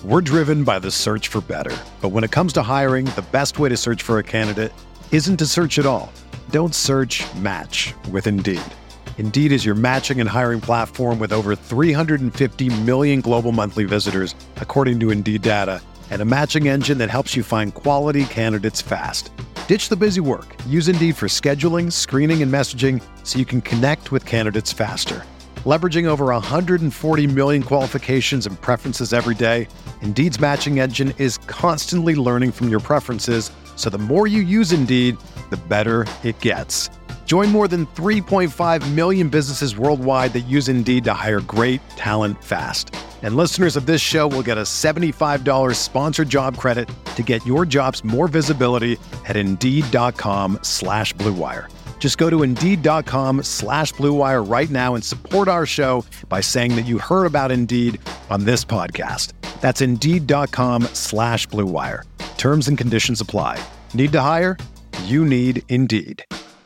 We're driven by the search for better. But when it comes to hiring, the best way to search for a candidate isn't to search at all. Don't search, match with Indeed. Indeed is your matching and hiring platform with over 350 million global monthly visitors, according to Indeed data, and a matching engine that helps you find quality candidates fast. Ditch the busy work. Use Indeed for scheduling, screening, and messaging so you can connect with candidates faster. Leveraging over 140 million qualifications and preferences every day, Indeed's matching engine is constantly learning from your preferences, so the more you use Indeed, the better it gets. Join more than 3.5 million businesses worldwide that use Indeed to hire great talent fast. And listeners of this show will get a $75 sponsored job credit to get your jobs more visibility at Indeed.com/Blue Wire. Just go to Indeed.com/Blue Wire right now and support our show by saying that you heard about Indeed on this podcast. That's Indeed.com/Blue Wire. Terms and conditions apply. Need to hire? You need Indeed.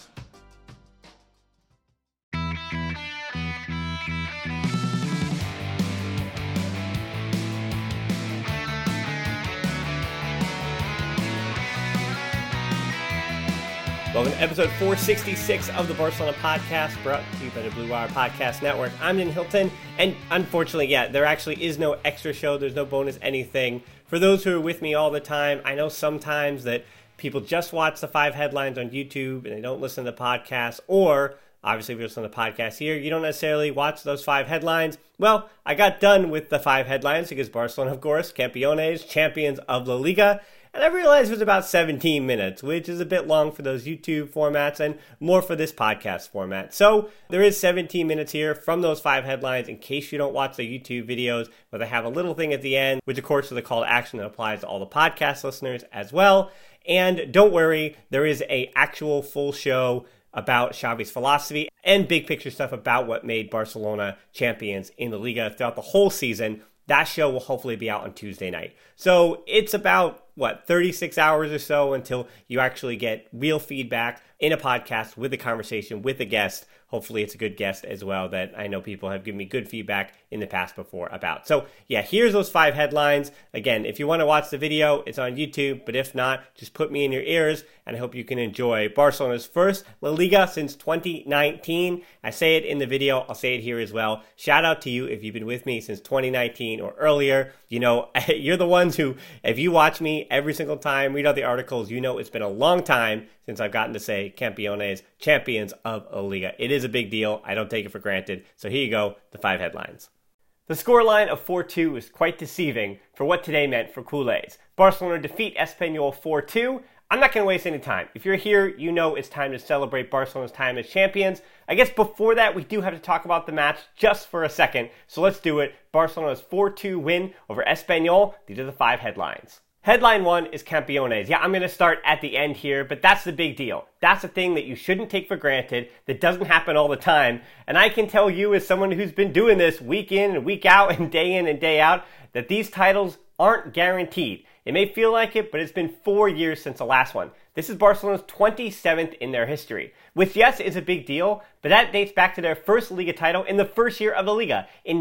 Welcome to episode 466 of the Barcelona Podcast, brought to you by the Blue Wire Podcast Network. I'm Dan Hilton, and unfortunately, there actually is no extra show. There's no bonus anything. For those who are with me all the time, I know sometimes that people just watch the 5 headlines on YouTube and they don't listen to the podcast, or obviously if you listen to the podcast here, you don't necessarily watch those 5 headlines. Well, I got done with the 5 headlines because Barcelona, of course, Campeones, champions of La Liga. And I realized it was about 17 minutes, which is a bit long for those YouTube formats and more for this podcast format. So there is 17 minutes here from those 5 headlines in case you don't watch the YouTube videos, but they have a little thing at the end, which of course is the call to action that applies to all the podcast listeners as well. And don't worry, there is a actual full show about Xavi's philosophy and big picture stuff about what made Barcelona champions in the Liga throughout the whole season. That show will hopefully be out on Tuesday night. So it's about, 36 hours or so until you actually get real feedback in a podcast with a conversation with a guest. Hopefully it's a good guest as well that I know people have given me good feedback in the past before about. So here's those 5 headlines. Again, if you want to watch the video, it's on YouTube, but if not, just put me in your ears, and I hope you can enjoy Barcelona's first La Liga since 2019. I say it in the video, I'll say it here as well. Shout out to you if you've been with me since 2019 or earlier. You know, you're the ones who, if you watch me every single time, read all the articles, you know it's been a long time since I've gotten to say Campeones, champions of La Liga. It is a big deal. I don't take it for granted. So here you go, the 5 headlines. The scoreline of 4-2 is quite deceiving for what today meant for culés. Barcelona defeat Espanyol 4-2. I'm not going to waste any time. If you're here, you know it's time to celebrate Barcelona's time as champions. I guess before that, we do have to talk about the match just for a second. So let's do it. Barcelona's 4-2 win over Espanyol. These are the 5 headlines. Headline 1 is Campeones. I'm going to start at the end here, but that's the big deal. That's a thing that you shouldn't take for granted, that doesn't happen all the time. And I can tell you, as someone who's been doing this week in and week out and day out, that these titles aren't guaranteed. It may feel like it, but it's been 4 years since the last one. This is Barcelona's 27th in their history, which, yes, is a big deal, but that dates back to their first Liga title in the first year of the Liga in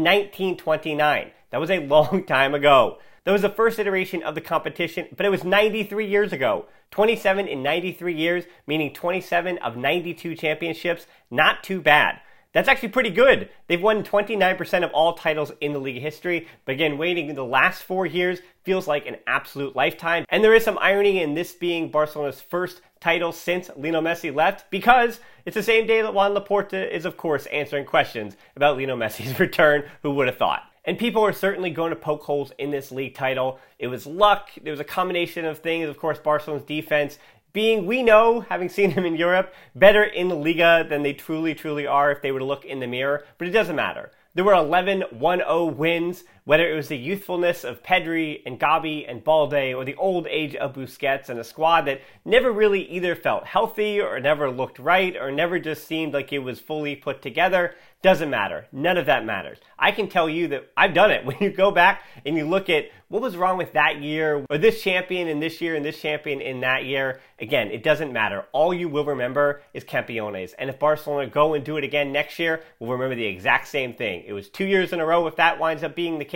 1929. That was a long time ago. That was the first iteration of the competition, but it was 93 years ago. 27 in 93 years, meaning 27 of 92 championships. Not too bad. That's actually pretty good. They've won 29% of all titles in the league history, but again, waiting the last 4 years feels like an absolute lifetime. And there is some irony in this being Barcelona's first title since Lionel Messi left, because it's the same day that Juan Laporta is, of course, answering questions about Lionel Messi's return. Who would have thought? And people are certainly going to poke holes in this league title. It was luck. There was a combination of things. Of course, Barcelona's defense being, we know, having seen them in Europe, better in the Liga than they truly are if they were to look in the mirror. But it doesn't matter. There were 11 1-0 wins, whether it was the youthfulness of Pedri and Gavi and Balde, or the old age of Busquets, and a squad that never really either felt healthy or never looked right or never just seemed like it was fully put together. Doesn't matter. None of that matters. I can tell you that I've done it. When you go back and you look at what was wrong with that year, or this champion in this year and this champion in that year, again, it doesn't matter. All you will remember is Campeones. And if Barcelona go and do it again next year, we'll remember the exact same thing. It was 2 years in a row if that winds up being the case.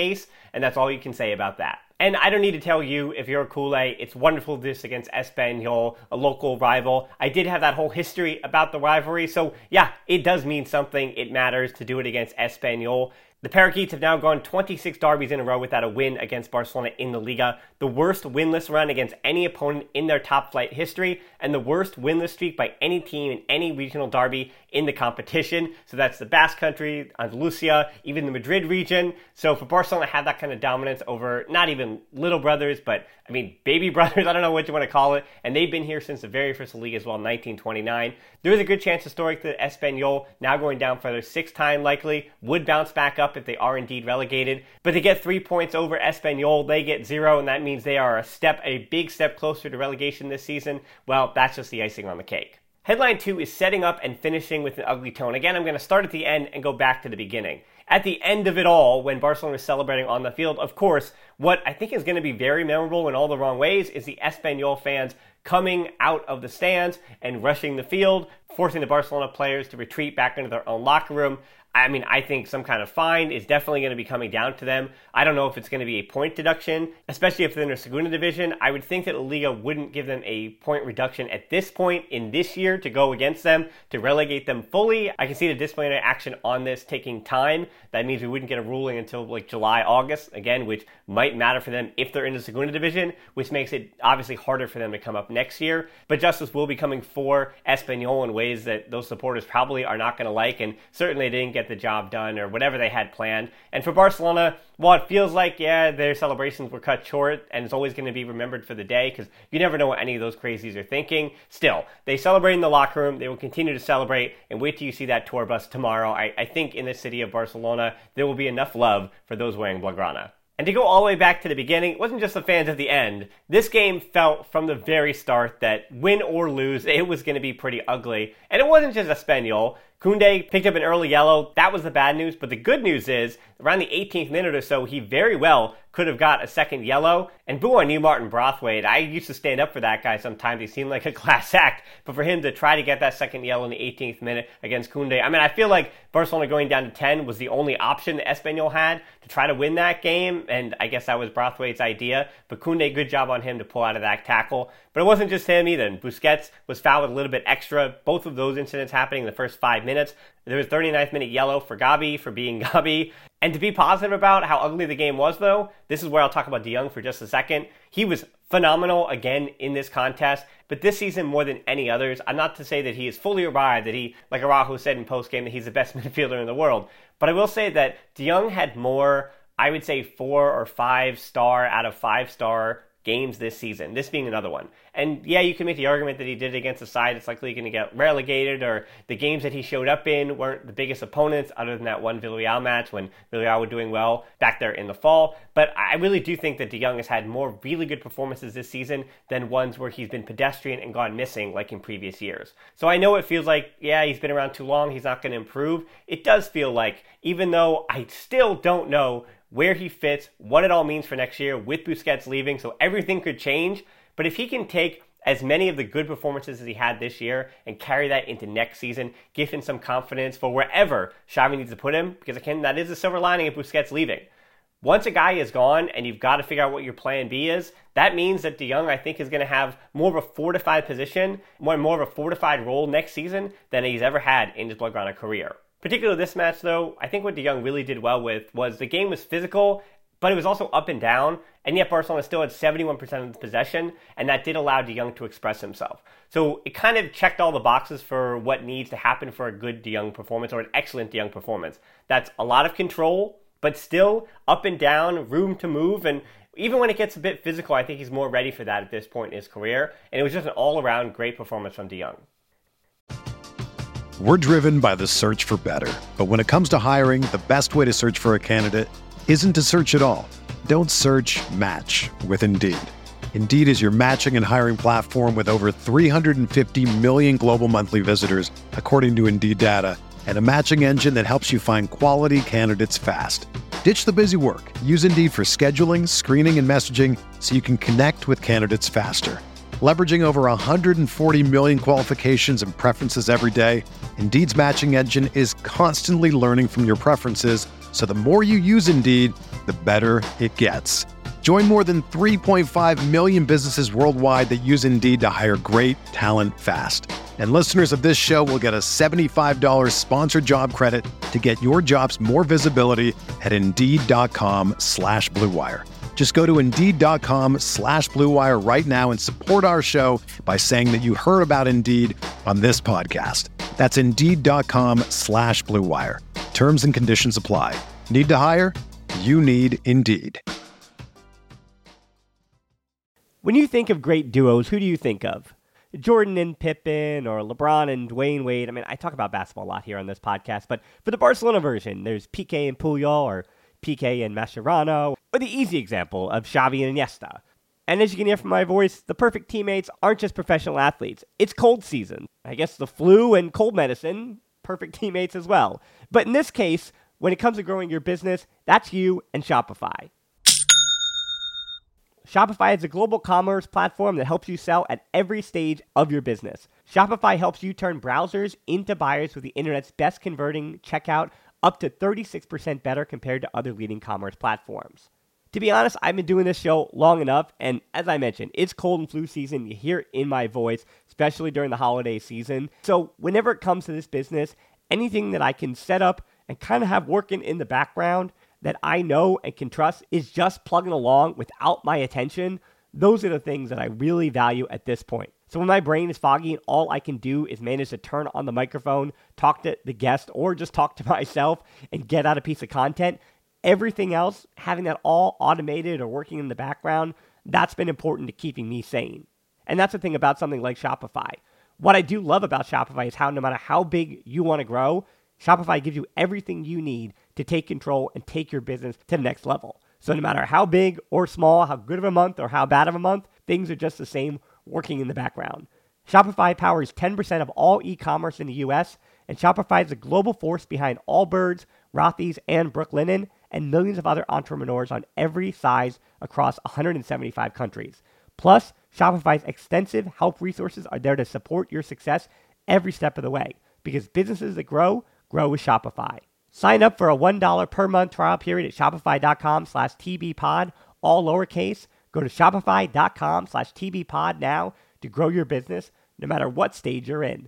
case, and that's all you can say about that. And I don't need to tell you, if you're a Culé, it's wonderful to do this against Espanyol, a local rival. I did have that whole history about the rivalry, so yeah, it does mean something. It matters to do it against Espanyol. The Parakeets have now gone 26 derbies in a row without a win against Barcelona in the Liga, the worst winless run against any opponent in their top flight history, and the worst winless streak by any team in any regional derby in the competition. So that's the Basque Country, Andalusia, even the Madrid region. So for Barcelona to have that kind of dominance over not even little brothers, but I mean baby brothers, I don't know what you want to call it, and they've been here since the very first league as well, 1929. There is a good chance historically that Espanyol, now going down for their sixth time likely, would bounce back up if they are indeed relegated. But they get 3 points over Espanyol, they get 0, and that means they are a big step closer to relegation this season. Well, that's just the icing on the cake. Headline 2 is setting up and finishing with an ugly tone. Again, I'm going to start at the end and go back to the beginning. At the end of it all, when Barcelona is celebrating on the field, of course, what I think is going to be very memorable in all the wrong ways is the Espanyol fans coming out of the stands and rushing the field, forcing the Barcelona players to retreat back into their own locker room. I mean, I think some kind of fine is definitely going to be coming down to them. I don't know if it's going to be a point deduction, especially if they're in the Segunda Division. I would think that La Liga wouldn't give them a point reduction at this point in this year to go against them, to relegate them fully. I can see the disciplinary action on this taking time. That means we wouldn't get a ruling until like July, August, again, which might matter for them if they're in the Segunda Division, which makes it obviously harder for them to come up next year. But justice will be coming for Espanyol in ways that those supporters probably are not going to like, and certainly they didn't get the job done or whatever they had planned. And for Barcelona, while it feels like, yeah, their celebrations were cut short and it's always going to be remembered for the day because you never know what any of those crazies are thinking, still, they celebrate in the locker room, they will continue to celebrate, and wait till you see that tour bus tomorrow. I think in the city of Barcelona, there will be enough love for those wearing Blaugrana. And to go all the way back to the beginning, it wasn't just the fans at the end. This game felt from the very start that win or lose, it was going to be pretty ugly. And it wasn't just Espanyol. Koundé picked up an early yellow. That was the bad news. But the good news is, around the 18th minute or so, he very well could have got a second yellow. And boo on you, Martin Braithwaite. I used to stand up for that guy sometimes. He seemed like a class act. But for him to try to get that second yellow in the 18th minute against Koundé, I mean, I feel like Barcelona going down to 10 was the only option that Espanyol had to try to win that game. And I guess that was Braithwaite's idea. But Koundé, good job on him to pull out of that tackle. But it wasn't just him either. Busquets was fouled a little bit extra. Both of those incidents happening in the first 5 minutes. There was 39th minute yellow for Gabi for being Gabi. And to be positive about how ugly the game was, though, this is where I'll talk about De Jong for just a second. He was phenomenal again in this contest, but this season more than any others. I'm not to say that he is fully arrived, that he, like Araujo said in postgame, that he's the best midfielder in the world. But I will say that De Jong had more, I would say 4 or 5 star out of 5 star games this season, this being another one. And yeah, you can make the argument that he did it against a side that's likely going to get relegated, or the games that he showed up in weren't the biggest opponents other than that one Villarreal match when Villarreal were doing well back there in the fall. But I really do think that De Jong has had more really good performances this season than ones where he's been pedestrian and gone missing like in previous years. So I know it feels like, yeah, he's been around too long, he's not going to improve. It does feel like, even though I still don't know where he fits, what it all means for next year with Busquets leaving, so everything could change. But if he can take as many of the good performances as he had this year and carry that into next season, give him some confidence for wherever Xavi needs to put him, because again, that is the silver lining of Busquets leaving. Once a guy is gone and you've got to figure out what your plan B is, that means that De Jong, I think, is going to have more of a fortified position, more of a fortified role next season than he's ever had in his Blaugrana career. Particularly this match, though, I think what De Jong really did well with was the game was physical, but it was also up and down, and yet Barcelona still had 71% of the possession, and that did allow De Jong to express himself. So it kind of checked all the boxes for what needs to happen for a good De Jong performance, or an excellent De Jong performance. That's a lot of control, but still up and down, room to move, and even when it gets a bit physical, I think he's more ready for that at this point in his career, and it was just an all-around great performance from De Jong. We're driven by the search for better. But when it comes to hiring, the best way to search for a candidate isn't to search at all. Don't search, match with Indeed. Indeed is your matching and hiring platform with over 350 million global monthly visitors, according to Indeed data, and a matching engine that helps you find quality candidates fast. Ditch the busy work. Use Indeed for scheduling, screening, and messaging so you can connect with candidates faster. Leveraging over 140 million qualifications and preferences every day, Indeed's matching engine is constantly learning from your preferences, So the more you use Indeed, the better it gets. Join more than 3.5 million businesses worldwide that use Indeed to hire great talent fast. And listeners of this show will get a $75 sponsored job credit to get your jobs more visibility at Indeed.com/Blue Wire. Just go to Indeed.com/Blue Wire right now and support our show by saying that you heard about Indeed on this podcast. That's Indeed.com/Blue Wire. Terms and conditions apply. Need to hire? You need Indeed. When you think of great duos, who do you think of? Jordan and Pippen, or LeBron and Dwayne Wade? I mean, I talk about basketball a lot here on this podcast, but for the Barcelona version, there's Piqué and Puyol, or Piqué and Mascherano, or the easy example of Xavi and Iniesta. And as you can hear from my voice, the perfect teammates aren't just professional athletes. It's cold season. I guess the flu and cold medicine, perfect teammates as well. But in this case, when it comes to growing your business, that's you and Shopify. Shopify is a global commerce platform that helps you sell at every stage of your business. Shopify helps you turn browsers into buyers with the internet's best converting checkout, up to 36% better compared to other leading commerce platforms. To be honest, I've been doing this show long enough, and as I mentioned, it's cold and flu season. You hear it in my voice, especially during the holiday season. So whenever it comes to this business, anything that I can set up and kind of have working in the background that I know and can trust is just plugging along without my attention. Those are the things that I really value at this point. So when my brain is foggy and all I can do is manage to turn on the microphone, talk to the guest, or just talk to myself and get out a piece of content, everything else, having that all automated or working in the background, that's been important to keeping me sane. And that's the thing about something like Shopify. What I do love about Shopify is how no matter how big you want to grow, Shopify gives you everything you need to take control and take your business to the next level. So no matter how big or small, how good of a month or how bad of a month, things are just the same working in the background. Shopify powers 10% of all e-commerce in the US, and Shopify is the global force behind Allbirds, Rothy's, and Brooklinen, and millions of other entrepreneurs on every size across 175 countries. Plus, Shopify's extensive help resources are there to support your success every step of the way, because businesses that grow with Shopify. Sign up for a $1 per month trial period at shopify.com/TBPod, all lowercase. Go to shopify.com/TBPod now to grow your business no matter what stage you're in.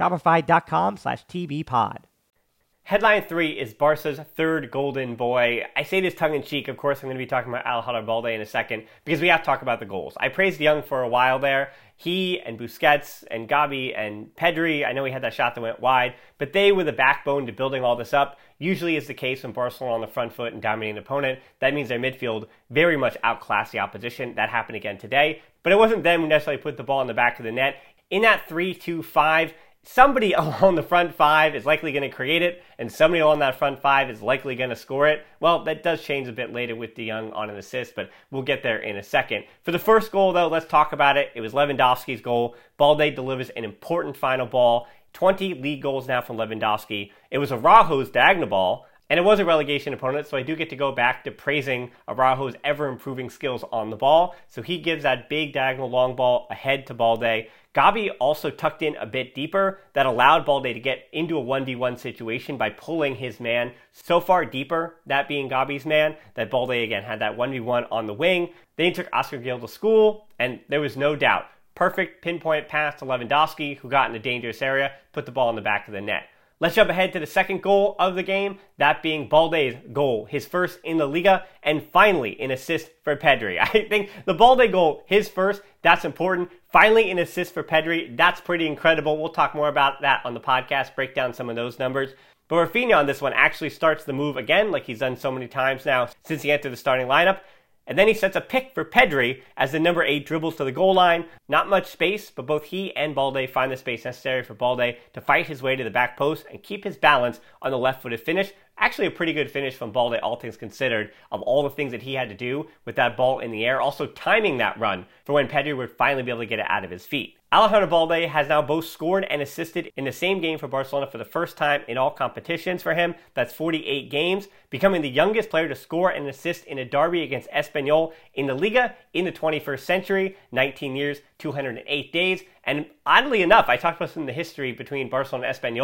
Shopify.com/TBPod. Headline 3 is Barca's third golden boy. I say this tongue-in-cheek. Of course, I'm going to be talking about Alejandro Balde in a second because we have to talk about the goals. I praised Young for a while there. He and Busquets and Gavi and Pedri, I know he had that shot that went wide, but they were the backbone to building all this up. Usually is the case when Barcelona on the front foot and dominating an opponent. That means their midfield very much outclassed the opposition. That happened again today. But it wasn't them who necessarily put the ball in the back of the net. In that 3-2-5, somebody along the front five is likely going to create it, and somebody along that front five is likely going to score it. Well, that does change a bit later with De Jong on an assist, but we'll get there in a second. For the first goal, though, let's talk about it. It was Lewandowski's goal. Balde delivers an important final ball. 20 league goals now from Lewandowski. It was Araujo's diagonal ball, and it was a relegation opponent, so I do get to go back to praising Araujo's ever-improving skills on the ball. So he gives that big diagonal long ball ahead to Balde. Gavi also tucked in a bit deeper. That allowed Balde to get into a 1v1 situation by pulling his man so far deeper, that being Gavi's man, that Balde again had that 1v1 on the wing. Then he took Oscar Gil to school, and there was no doubt. Perfect pinpoint pass to Lewandowski, who got in a dangerous area, put the ball in the back of the net. Let's jump ahead to the second goal of the game, that being Balde's goal, his first in the Liga, and finally an assist for Pedri. I think the Balde goal, his first, that's important. Finally an assist for Pedri, that's pretty incredible. We'll talk more about that on the podcast, break down some of those numbers. But Rafinha on this one actually starts the move again, like he's done so many times now since he entered the starting lineup. And then he sets a pick for Pedri as the number 8 dribbles to the goal line. Not much space, but both he and Balde find the space necessary for Balde to fight his way to the back post and keep his balance on the left-footed finish. Actually a pretty good finish from Balde, all things considered, of all the things that he had to do with that ball in the air. Also timing that run for when Pedri would finally be able to get it out of his feet. Alejandro Balde has now both scored and assisted in the same game for Barcelona for the first time in all competitions for him. That's 48 games, becoming the youngest player to score and assist in a derby against Espanyol in the Liga in the 21st century, 19 years, 208 days. And oddly enough, I talked about some of the history between Barcelona and Espanyol.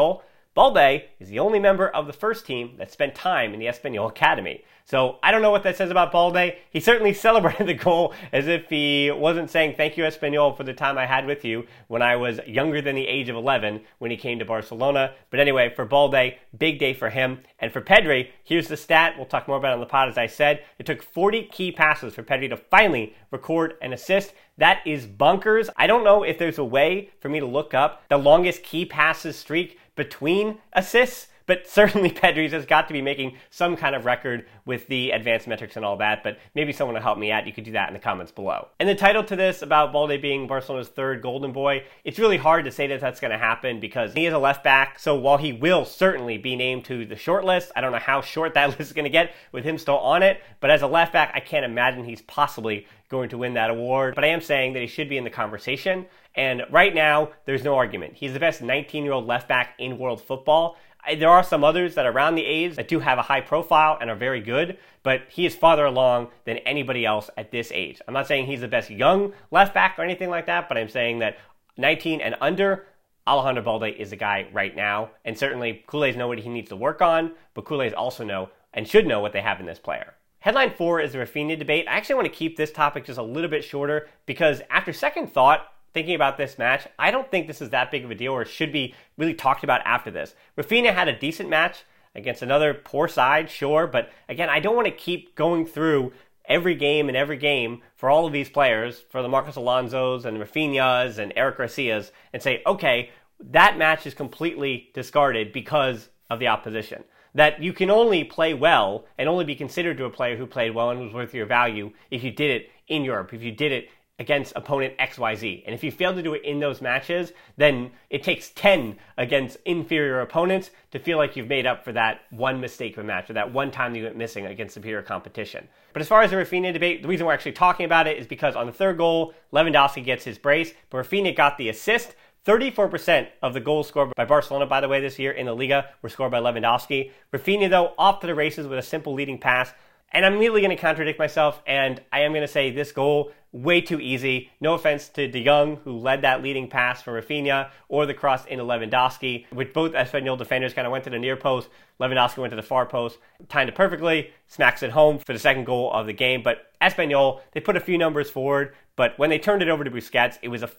Balde is the only member of the first team that spent time in the Espanyol Academy. So I don't know what that says about Balde. He certainly celebrated the goal as if he wasn't saying thank you Espanyol for the time I had with you when I was younger than the age of 11 when he came to Barcelona. But anyway, for Balde, big day for him. And for Pedri, here's the stat. We'll talk more about it on the pod. As I said, it took 40 key passes for Pedri to finally record an assist. That is bonkers. I don't know if there's a way for me to look up the longest key passes streak between assists, but certainly Pedri's has got to be making some kind of record with the advanced metrics and all that, but maybe someone will help me out. You could do that in the comments below. And the title to this about Balde being Barcelona's third Golden Boy, it's really hard to say that that's going to happen because he is a left back, so while he will certainly be named to the short list, I don't know how short that list is going to get with him still on it, but as a left back, I can't imagine he's possibly going to win that award, but I am saying that he should be in the conversation, and right now, there's no argument. He's the best 19-year-old left back in world football. There are some others that are around the age that do have a high profile and are very good, but he is farther along than anybody else at this age. I'm not saying he's the best young left back or anything like that, but I'm saying that 19 and under, Alejandro Balde is the guy right now, and certainly Culés know what he needs to work on, but Culés also know and should know what they have in this player. Headline 4 is the Rafinha debate. I actually want to keep this topic just a little bit shorter because after second thought, thinking about this match, I don't think this is that big of a deal or should be really talked about after this. Rafinha had a decent match against another poor side, sure, but again, I don't want to keep going through every game for all of these players, for the Marcos Alonsos and Rafinhas and Eric Garcias, and say, okay, that match is completely discarded because of the opposition. That you can only play well and only be considered to a player who played well and was worth your value if you did it in Europe, if you did it against opponent XYZ. And if you fail to do it in those matches, then it takes 10 against inferior opponents to feel like you've made up for that one mistake of a match or that one time that you went missing against superior competition. But as far as the Rafinha debate, the reason we're actually talking about it is because on the third goal, Lewandowski gets his brace, but Rafinha got the assist. 34% of the goals scored by Barcelona, by the way, this year in the Liga were scored by Lewandowski. Rafinha, though, off to the races with a simple leading pass. And I'm immediately going to contradict myself, and I am going to say this goal, way too easy. No offense to De Jong, who led that leading pass for Rafinha, or the cross into Lewandowski, which both Espanyol defenders kind of went to the near post. Lewandowski went to the far post, timed it perfectly, smacks it home for the second goal of the game. But Espanyol, they put a few numbers forward, but when they turned it over to Busquets, it was a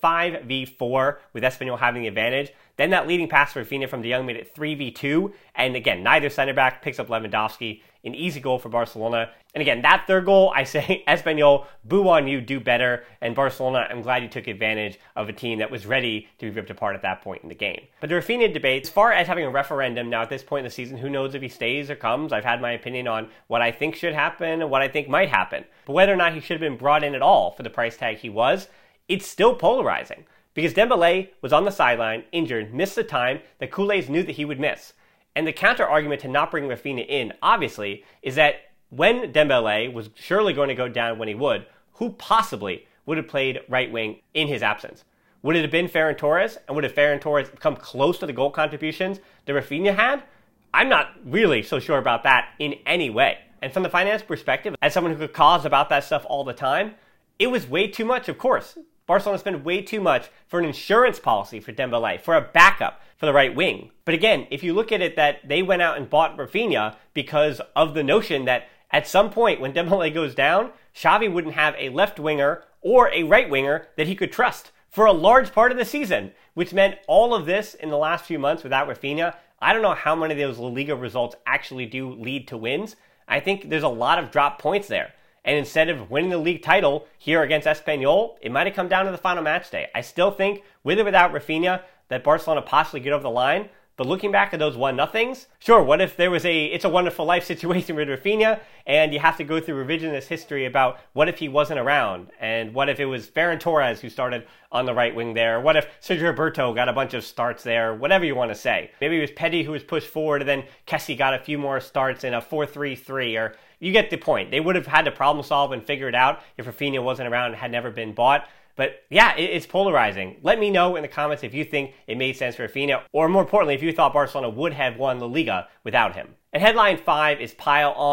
5v4 with Espanyol having the advantage. Then that leading pass for Rafinha from De Jong made it 3v2, and again, neither center back picks up Lewandowski. An easy goal for Barcelona. And again, that third goal, I say, Espanyol, boo on you, do better. And Barcelona, I'm glad you took advantage of a team that was ready to be ripped apart at that point in the game. But the Rafinha debate, as far as having a referendum now at this point in the season, who knows if he stays or comes? I've had my opinion on what I think should happen and what I think might happen. But whether or not he should have been brought in at all for the price tag he was, it's still polarizing. Because Dembélé was on the sideline, injured, missed the time that Culés knew that he would miss. And the counter-argument to not bring Rafinha in, obviously, is that when Dembélé was surely going to go down when he would, who possibly would have played right wing in his absence? Would it have been Ferran Torres? And would have Ferran Torres come close to the goal contributions that Rafinha had? I'm not really so sure about that in any way. And from the finance perspective, as someone who could cause about that stuff all the time, it was way too much, of course. Barcelona spent way too much for an insurance policy for Dembélé, for a backup for the right wing. But again, if you look at it that they went out and bought Rafinha because of the notion that at some point when Dembélé goes down, Xavi wouldn't have a left winger or a right winger that he could trust for a large part of the season, which meant all of this in the last few months without Rafinha. I don't know how many of those La Liga results actually do lead to wins. I think there's a lot of drop points there. And instead of winning the league title here against Espanyol, it might have come down to the final match day. I still think, with or without Rafinha, that Barcelona possibly get over the line. But looking back at those 1-0s, sure, what if there was a It's a Wonderful Life situation with Rafinha, and you have to go through revisionist history about what if he wasn't around, and what if it was Ferran Torres who started on the right wing there, what if Sergio Roberto got a bunch of starts there, whatever you want to say. Maybe it was Petty who was pushed forward, and then Kessie got a few more starts in a 4-3-3, or you get the point. They would have had to problem solve and figure it out if Rafinha wasn't around and had never been bought. But yeah, it's polarizing. Let me know in the comments if you think it made sense for Rafinha, or more importantly, if you thought Barcelona would have won La Liga without him. And headline 5 is pile on.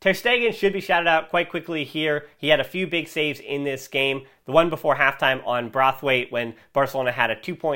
Ter Stegen should be shouted out quite quickly here. He had a few big saves in this game. The one before halftime on Braithwaite when Barcelona had a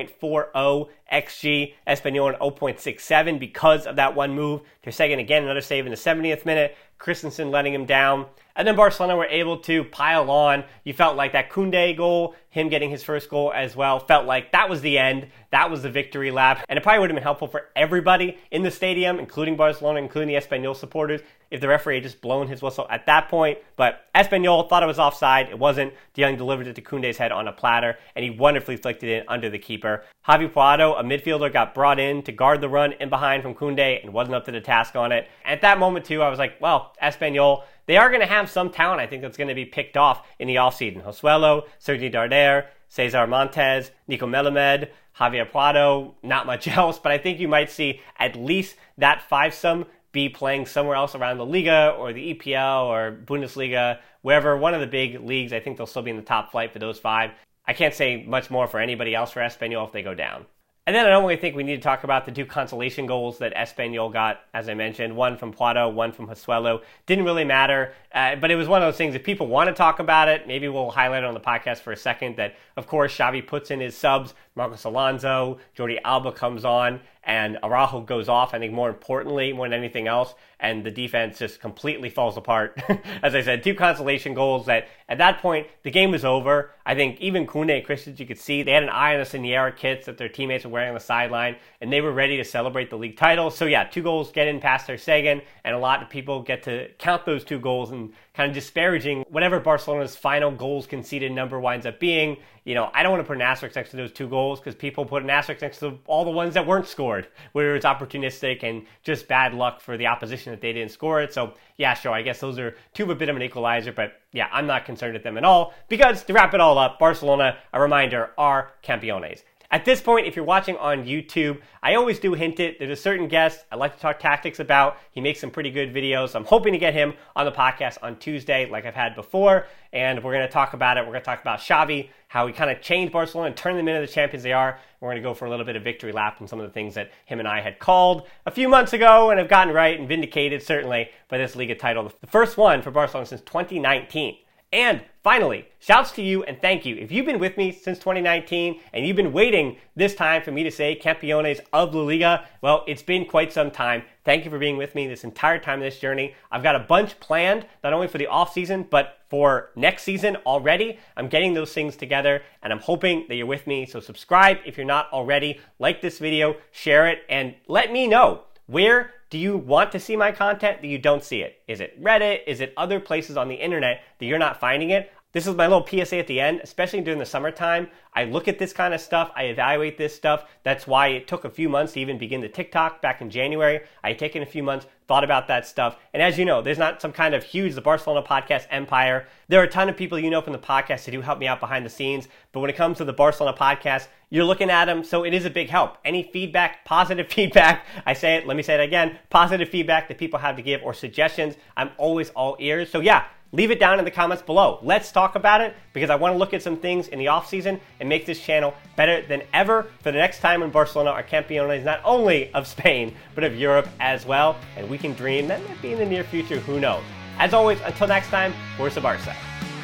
2.40 XG, Espanyol an 0.67 because of that one move. Ter Stegen again, another save in the 70th minute. Christensen letting him down. And then Barcelona were able to pile on. You felt like that Koundé goal, him getting his first goal as well, felt like that was the end. That was the victory lap. And it probably would have been helpful for everybody in the stadium, including Barcelona, including the Espanyol supporters, if the referee had just blown his whistle at that point. But Espanyol thought it was offside. It wasn't. De Jong delivered it to Koundé's head on a platter, and he wonderfully flicked it in under the keeper. Javi Puado, a midfielder, got brought in to guard the run in behind from Koundé and wasn't up to the task on it. At that moment, too, I was like, well, Espanyol, they are going to have some talent, I think, that's going to be picked off in the offseason. Josuelo, Sergi Darder, Cesar Montes, Nico Melamed, Javier Puado, not much else, but I think you might see at least that fivesome be playing somewhere else around the Liga or the EPL or Bundesliga, wherever, one of the big leagues. I think they'll still be in the top flight for those five. I can't say much more for anybody else for Espanyol if they go down. And then I don't really think we need to talk about the two consolation goals that Espanyol got, as I mentioned. One from Puado, one from Josuelo. Didn't really matter, but it was one of those things, if people want to talk about it, maybe we'll highlight it on the podcast for a second, that, of course, Xavi puts in his subs. Marcos Alonso, Jordi Alba comes on, and Araujo goes off, I think more importantly, more than anything else, and the defense just completely falls apart. As I said, two consolation goals that, at that point, the game was over. I think even Koundé and Christensen, you could see, they had an eye on the Siniera kits that their teammates were wearing on the sideline, and they were ready to celebrate the league title. So yeah, 2 goals get in past Ter Stegen, and a lot of people get to count those 2 goals and kind of disparaging whatever Barcelona's final goals conceded number winds up being. You know, I don't want to put an asterisk next to those 2 goals because people put an asterisk next to all the ones that weren't scored, where it's opportunistic and just bad luck for the opposition that they didn't score it. So yeah, sure, I guess those are 2 a bit of an equalizer, but yeah, I'm not concerned at them at all because, to wrap it all up, Barcelona, a reminder, are campeones. At this point, if you're watching on YouTube, I always do hint it. There's a certain guest I like to talk tactics about. He makes some pretty good videos. So I'm hoping to get him on the podcast on Tuesday like I've had before. And we're going to talk about it. We're going to talk about Xavi, how he kind of changed Barcelona and turned them into the champions they are. We're going to go for a little bit of victory lap on some of the things that him and I had called a few months ago and have gotten right and vindicated, certainly, by this Liga title. The first one for Barcelona since 2019. And finally, shouts to you and thank you. If you've been with me since 2019 and you've been waiting this time for me to say Campeones of La Liga, well, it's been quite some time. Thank you for being with me this entire time of this journey. I've got a bunch planned, not only for the offseason, but for next season already. I'm getting those things together and I'm hoping that you're with me. So subscribe if you're not already. Like this video, share it, and let me know, where do you want to see my content that you don't see it? Is it Reddit? Is it other places on the internet that you're not finding it? This is my little PSA at the end, especially during the summertime. I look at this kind of stuff. I evaluate this stuff. That's why it took a few months to even begin the TikTok back in January. I had taken a few months, thought about that stuff. And as you know, there's not some kind of huge, the Barcelona podcast empire. There are a ton of people you know from the podcast that do help me out behind the scenes. But when it comes to the Barcelona podcast, you're looking at them, so it is a big help. Any feedback, positive feedback, I say it, let me say it again, positive feedback that people have to give or suggestions, I'm always all ears. So yeah, leave it down in the comments below. Let's talk about it because I want to look at some things in the offseason and make this channel better than ever for the next time when Barcelona are campeones, not only of Spain, but of Europe as well. And we can dream that might be in the near future, who knows. As always, until next time, Forza Barça.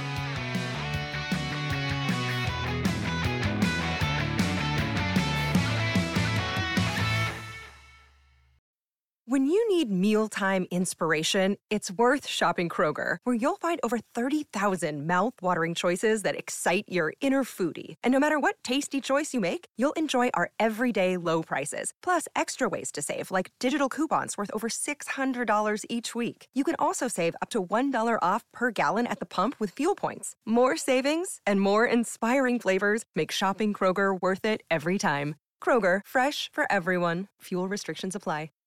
When you need mealtime inspiration, it's worth shopping Kroger, where you'll find over 30,000 mouth-watering choices that excite your inner foodie. And no matter what tasty choice you make, you'll enjoy our everyday low prices, plus extra ways to save, like digital coupons worth over $600 each week. You can also save up to $1 off per gallon at the pump with fuel points. More savings and more inspiring flavors make shopping Kroger worth it every time. Kroger, fresh for everyone. Fuel restrictions apply.